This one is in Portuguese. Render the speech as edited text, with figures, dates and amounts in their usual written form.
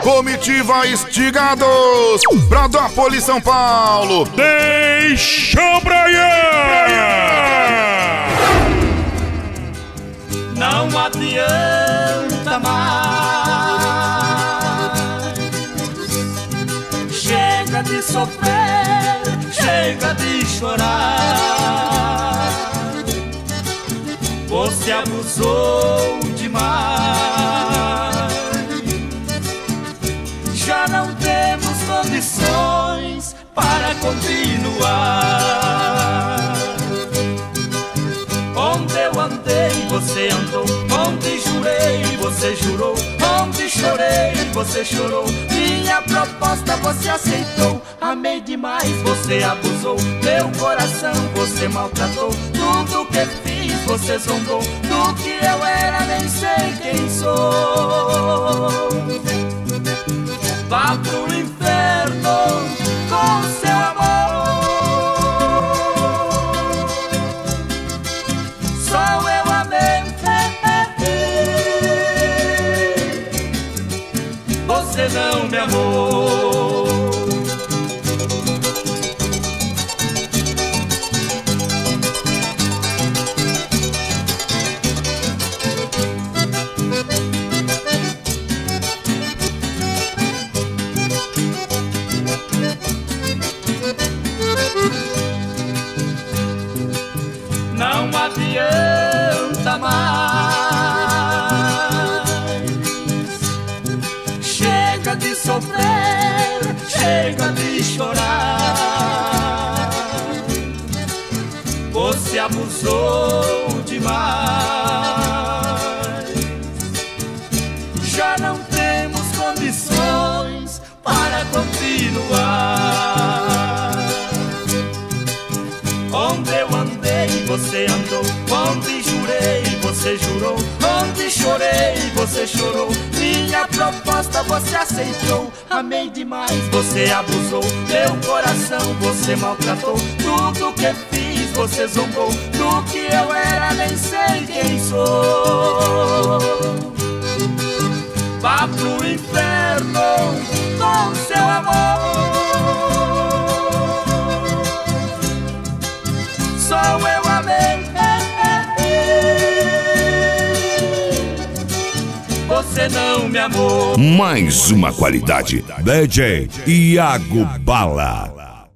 Comitiva Estigados, Bradópolis, São Paulo. Deixa o Brian! Não adianta mais. Chega de sofrer, chega de chorar. Você abusou demais. Já não temos condições para continuar. Onde eu andei, você andou. Onde jurei, você jurou. Onde chorei, você chorou. Minha proposta você aceitou. Amei demais, você abusou. Meu coração você maltratou. Tudo que fiz você zombou. Do que eu era nem sei quem sou. Vá pro inferno com seu amor. Só eu amei. Você não me amou. Não adianta mais. Chega de sofrer, chega de chorar. Você abusou demais. Já não temos condições para continuar. Onde eu andei, você andou. Onde jurei, você jurou. Onde chorei, você chorou. Minha proposta você aceitou. Amei demais, você abusou. Meu coração você maltratou. Tudo que fiz você zombou. Do que eu era nem sei quem sou. Vá pro inferno com seu amor. Só eu amei. Você não me amou. Mais uma qualidade. DJ Iago Bala.